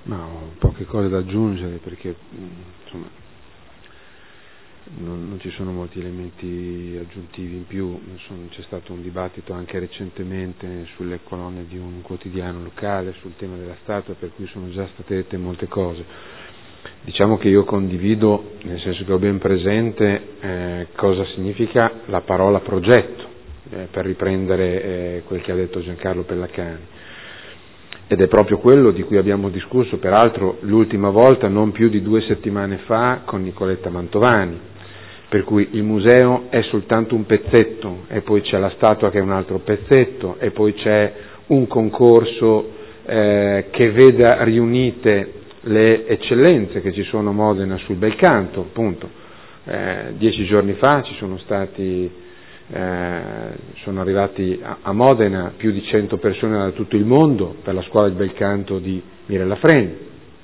Ma ho poche cose da aggiungere perché insomma non ci sono molti elementi aggiuntivi in più. C'è stato un dibattito anche recentemente sulle colonne di un quotidiano locale sul tema della statua, per cui sono già state dette molte cose. Diciamo che io condivido, nel senso che ho ben presente cosa significa la parola progetto, per riprendere quel che ha detto Giancarlo Pellacani. Ed è proprio quello di cui abbiamo discusso, peraltro l'ultima volta non più di 2 settimane fa con Nicoletta Mantovani, per cui il museo è soltanto un pezzetto e poi c'è la statua che è un altro pezzetto e poi c'è un concorso che veda riunite le eccellenze che ci sono a Modena sul bel canto, appunto. 10 giorni fa sono arrivati a Modena più di 100 persone da tutto il mondo per la scuola di bel canto di Mirella Freni.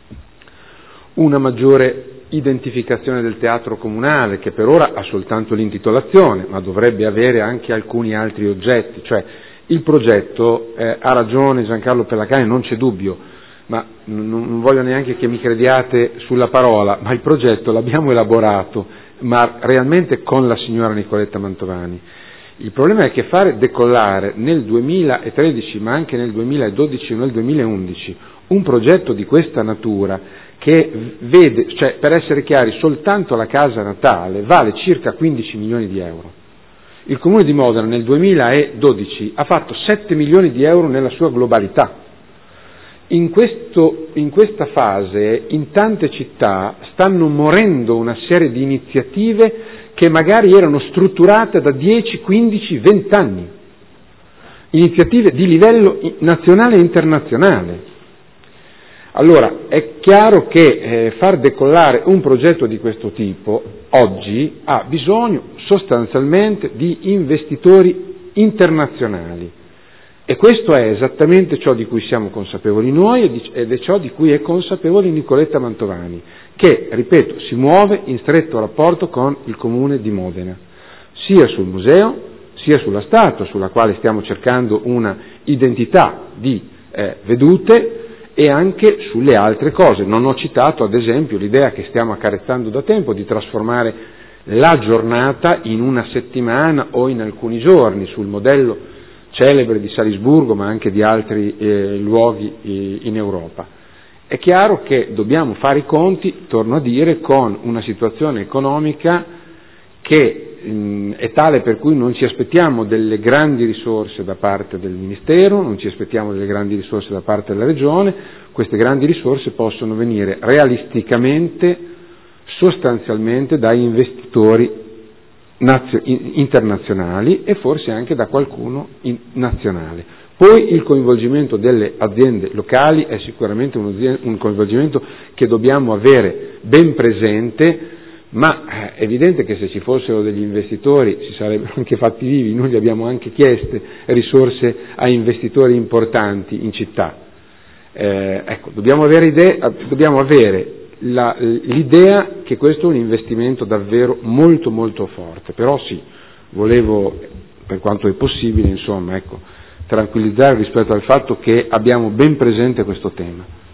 Una maggiore identificazione del teatro comunale, che per ora ha soltanto l'intitolazione, ma dovrebbe avere anche alcuni altri oggetti, cioè il progetto, ha ragione Giancarlo Pellacani, non c'è dubbio, ma non voglio neanche che mi crediate sulla parola, ma il progetto l'abbiamo elaborato, ma realmente con la signora Nicoletta Mantovani. Il problema è che fare decollare nel 2013, ma anche nel 2012 o nel 2011, un progetto di questa natura, che vede, cioè per essere chiari, soltanto la casa natale vale circa 15 milioni di euro. Il Comune di Modena nel 2012 ha fatto 7 milioni di euro nella sua globalità. In questa fase in tante città stanno morendo una serie di iniziative che magari erano strutturate da 10, 15, 20 anni, iniziative di livello nazionale e internazionale. Allora, è chiaro che far decollare un progetto di questo tipo oggi ha bisogno sostanzialmente di investitori internazionali. E questo è esattamente ciò di cui siamo consapevoli noi ed è ciò di cui è consapevole Nicoletta Mantovani, che, ripeto, si muove in stretto rapporto con il Comune di Modena, sia sul museo, sia sulla statua, sulla quale stiamo cercando una identità di vedute, e anche sulle altre cose. Non ho citato, ad esempio, l'idea che stiamo accarezzando da tempo di trasformare la giornata in una settimana o in alcuni giorni, sul modello celebre di Salisburgo, ma anche di altri luoghi in Europa. È chiaro che dobbiamo fare i conti, torno a dire, con una situazione economica che è tale per cui non ci aspettiamo delle grandi risorse da parte del Ministero, non ci aspettiamo delle grandi risorse da parte della Regione. Queste grandi risorse possono venire realisticamente, sostanzialmente, da investitori internazionali e forse anche da qualcuno nazionale. Poi il coinvolgimento delle aziende locali è sicuramente un coinvolgimento che dobbiamo avere ben presente, ma è evidente che se ci fossero degli investitori si sarebbero anche fatti vivi. Noi gli abbiamo anche chieste risorse a investitori importanti in città. Dobbiamo avere l'idea che questo è un investimento davvero molto molto forte. Però sì, volevo, per quanto è possibile, tranquillizzare rispetto al fatto che abbiamo ben presente questo tema.